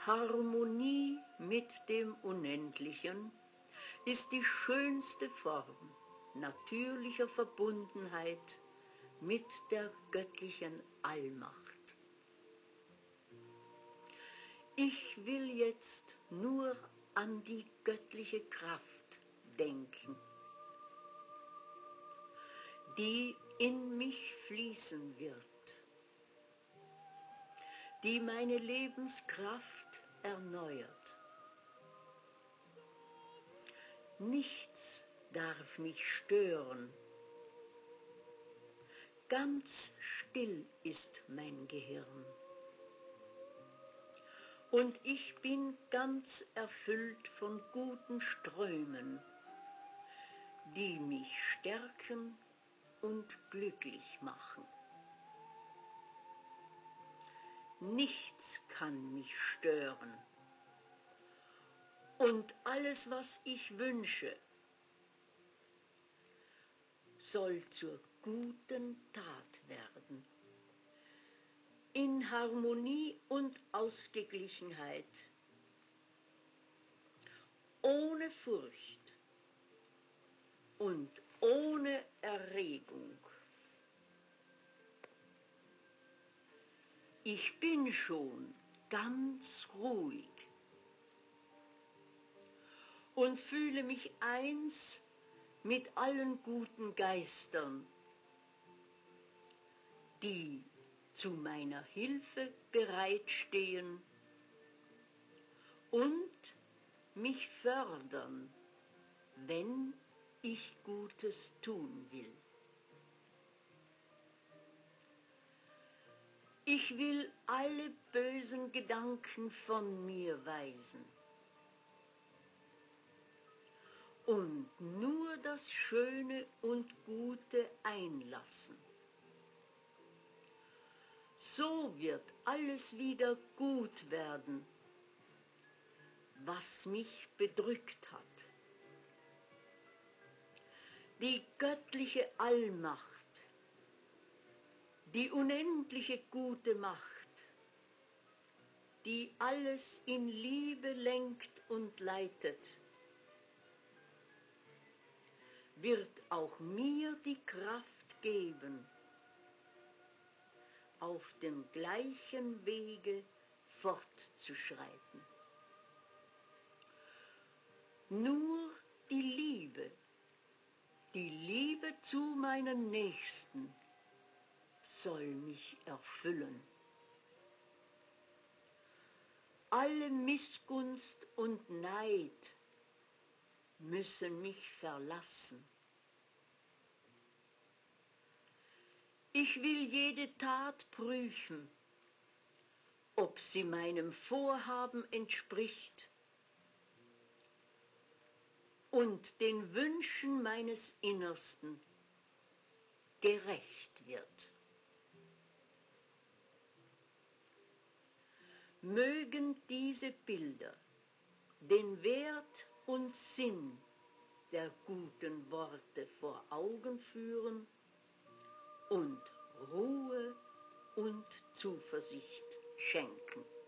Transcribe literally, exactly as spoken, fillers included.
Harmonie mit dem Unendlichen ist die schönste Form natürlicher Verbundenheit mit der göttlichen Allmacht. Ich will jetzt nur an die göttliche Kraft denken, die in mich fließen wird, die meine Lebenskraft erneuert. Nichts darf mich stören. Ganz still ist mein Gehirn. Und ich bin ganz erfüllt von guten Strömen, die mich stärken und glücklich machen. Nichts kann mich stören. Und alles, was ich wünsche, soll zur guten Tat werden. In Harmonie und Ausgeglichenheit, ohne Furcht und ohne Erregung. Ich bin schon ganz ruhig und fühle mich eins mit allen guten Geistern, die zu meiner Hilfe bereitstehen und mich fördern, wenn ich Gutes tun will. Ich will alle bösen Gedanken von mir weisen und nur das Schöne und Gute einlassen. So wird alles wieder gut werden, was mich bedrückt hat. Die göttliche Allmacht, die unendliche gute Macht, die alles in Liebe lenkt und leitet, wird auch mir die Kraft geben, auf dem gleichen Wege fortzuschreiten. Nur die Liebe, die Liebe zu meinen Nächsten soll mich erfüllen. Alle Missgunst und Neid müssen mich verlassen. Ich will jede Tat prüfen, ob sie meinem Vorhaben entspricht und den Wünschen meines Innersten gerecht wird. Mögen diese Bilder den Wert und Sinn der guten Worte vor Augen führen und Ruhe und Zuversicht schenken.